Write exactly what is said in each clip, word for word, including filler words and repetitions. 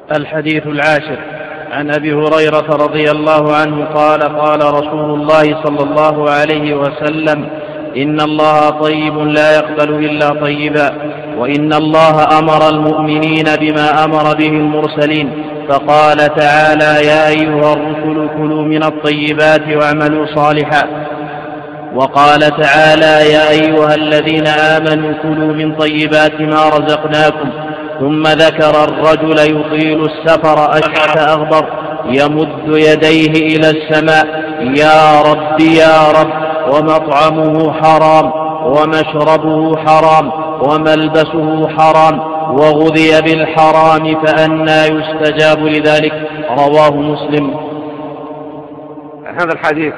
الحديث العاشر عن أبي هريرة رضي الله عنه قال قال رسول الله صلى الله عليه وسلم: إن الله طيب لا يقبل إلا طيبا، وإن الله أمر المؤمنين بما أمر به المرسلين، فقال تعالى: يا أيها الرسل كلوا من الطيبات واعملوا صالحا. وقال تعالى: يا أيها الذين آمنوا كلوا من طيبات ما رزقناكم. ثم ذكر الرجل يطيل السفر أشعث أغبر يمد يديه إلى السماء: يا رب يا رب، ومطعمه حرام ومشربه حرام وملبسه حرام وغذي بالحرام فأنى يستجاب لذلك. رواه مسلم. هذا الحديث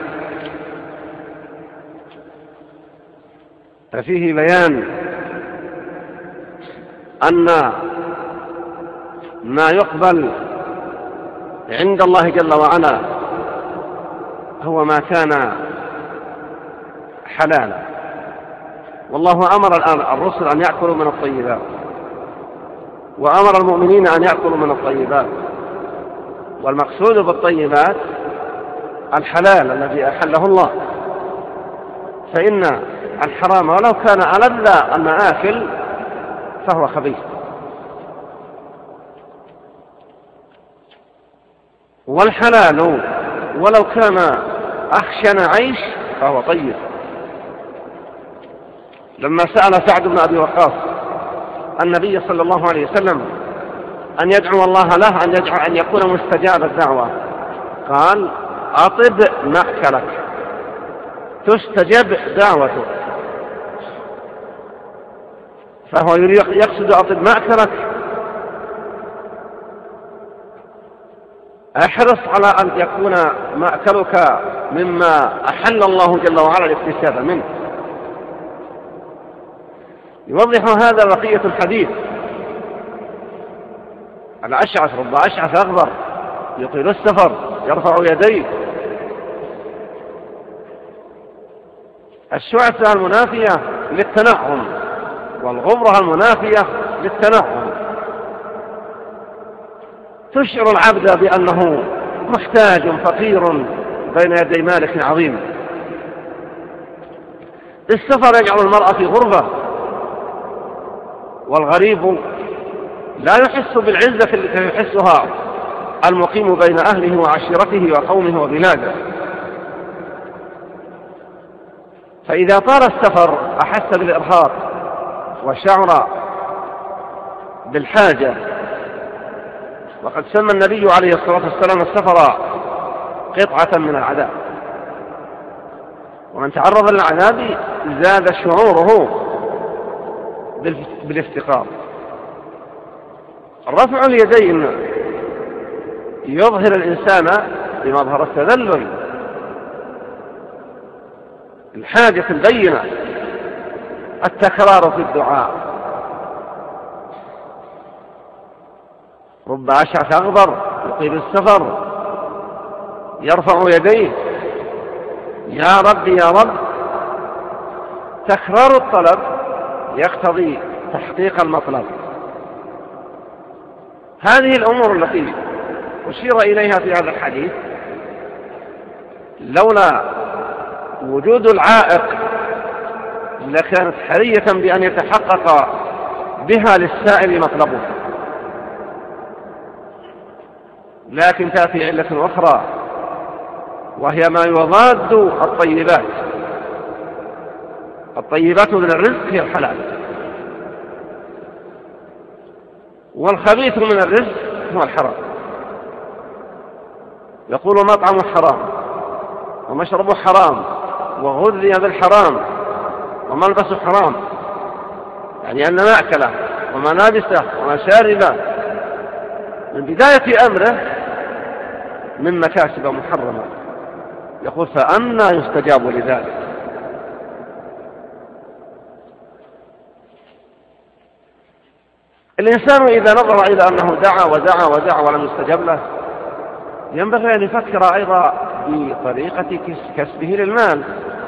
فيه بيان أن ما يقبل عند الله جل وعلا هو ما كان حلالا، والله أمر الآن الرسل أن يأكلوا من الطيبات، وأمر المؤمنين أن يأكلوا من الطيبات، والمقصود بالطيبات الحلال الذي أحله الله، فإن الحرام ولو كان ألذ المآكل فهو خبيث، والحلال ولو كان أخشن عيش فهو طيب. لما سأل سعد بن أبي وقاص النبي صلى الله عليه وسلم أن يدعو الله له أن يدعو أن يكون مستجاب الدعوة، قال: أطب مأكلك تستجب دعوته. فهو يقصد أطب مأكلك، احرص على أن يكون مأكلك مما أحل الله جل وعلا الاكتساب منه. يوضح هذا بقية الحديث. الأشعث رب أشعث أغبر يطيل السفر يرفع يديه. الشعثة المنافية للتنعم، والغبرة المنافية للتنعم، تشعر العبد بأنه محتاج فقير بين يدي مالك عظيم. السفر يجعل المرأة في غربة، والغريب لا يحس بالعزة التي يحسها المقيم بين أهله وعشيرته وقومه وبلاده. فإذا طال السفر أحس بالإرهاق وشعر بالحاجة. وقد سمى النبي عليه الصلاة والسلام السفر قطعة من العذاب، ومن تعرض للعذاب زاد شعوره بالافتقار. رفع اليدين يظهر الإنسان بمظهر التذلل، الحاجة البينة، التكرار في الدعاء. رب أشعث أغبر يطيل السفر يرفع يديه: يا رب يا رب. تكرار الطلب يقتضي تحقيق المطلب. هذه الأمور التي أشير إليها في هذا الحديث لولا وجود العائق لكانت حرية بأن يتحقق بها للسائل مطلبه، لكن تأتي علة أخرى وهي ما يضاد الطيبات. الطيبات من الرزق هي الحلال، والخبيث من الرزق هو الحرام. يقول: مطعم حرام ومشربه حرام وغذي بالحرام وملبس حرام، يعني أن مأكله وملابسه ومشاربه من بداية أمره من مكاسب محرمة. يقول: فأنى يستجاب لذلك. الإنسان إذا نظر إلى أنه دعا ودعا ودعا ولم يستجب له ينبغي أن يفكر أيضا بطريقة كسبه للمال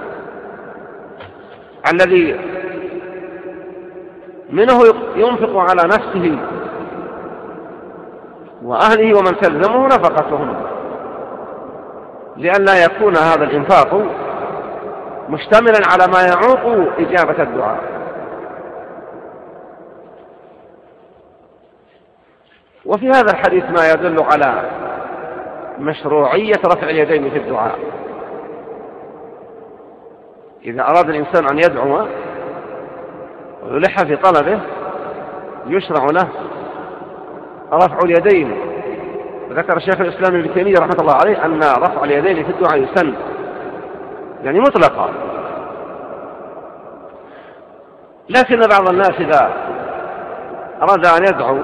الذي منه ينفق على نفسه وأهله ومن تلزمه نفقتهم، لئلا يكون هذا الإنفاق مشتملا على ما يعوق إجابة الدعاء. وفي هذا الحديث ما يدل على مشروعية رفع اليدين في الدعاء. إذا أراد الإنسان أن يدعو ويلح في طلبه يشرع له رفع اليدين. وذكر شيخ الإسلام ابن تيمية رحمة الله عليه أن رفع اليدين في الدعاء يسن، يعني مطلقا. لكن بعض الناس إذا أراد أن يدعو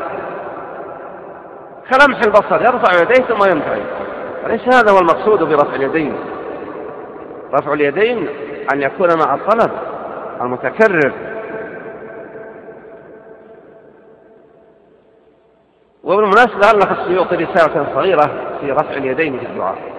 كلمح البصر يرفع يديه ثم ينتهي، فليس هذا هو المقصود برفع اليدين. رفع اليدين أن يكون مع الطلب المتكرر. وبالمناسبة ألف السيوطي رسالة صغيرة في رفع اليدين في الدعاء.